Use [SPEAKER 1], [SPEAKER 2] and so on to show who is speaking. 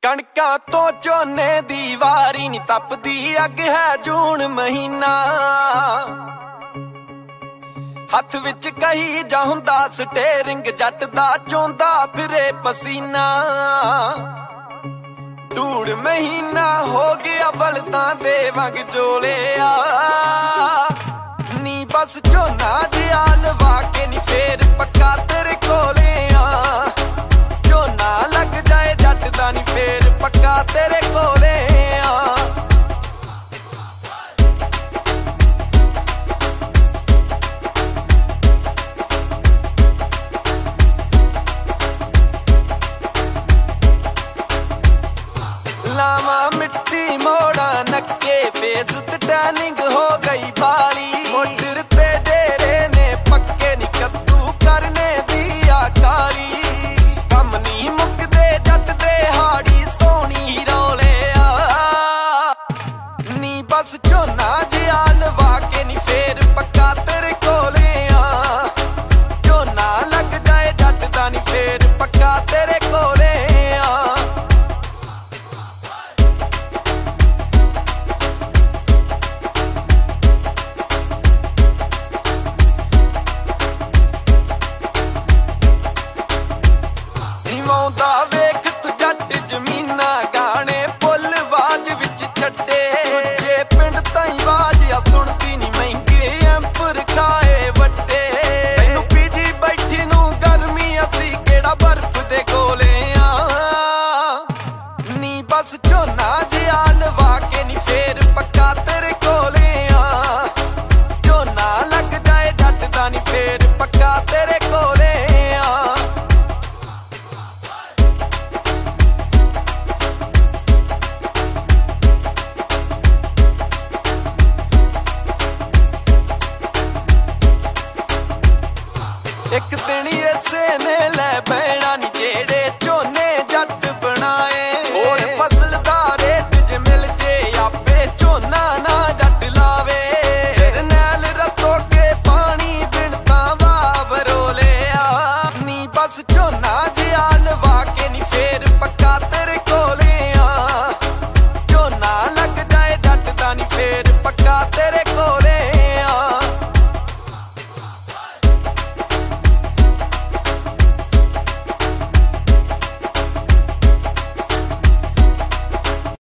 [SPEAKER 1] कणकां तो झोने दी वारी नी तपदी अग है जून महीना। हथ विच कही जा हुंदा स्टेरिंग जट दा चोंदा फिरे पसीना। ढूढ़ महीना हो गया बलदां दे वंग जोलिया नी बस झोना जिहा लवा के नी फेर पक्का तेरे कोले आ। झोना लग जाए जट दा नी फेर पक्का तेरे कोले आ। लावा मिट्टी मोड़ा नक्के फेस ते टैनिंग हो गई बाली। मोटर ते डेरे ने पक्के नी कद्दू करने दिया काली। कम नी मुकदे जट दे हाड़ी सोनी रोले आ नी बस झोना जिहा लवा के नी फेर पक्का तेरे कोले आ। झोना लग जाए जट दा नी फेर पक्का तेरे कोले आ। निवाउंदा वेख तू जट जमीना गाने पुल वाज विच छड्डे। दूजे पिंड ताईं वाज आ सुणदी नी महंगे एंपर खाए वड्डे। तैनूं पीजी बैठी नूं गर्मी असी केड़ा बर्फ दे कोले आ नी बस झोना जिहा लवा के नी फेर पक्का तेरे कोले आ। झोना लग जाए जट दा नी फेर पक्का तेरे कोले आ। एक दिन इसे ने लै बैणा नी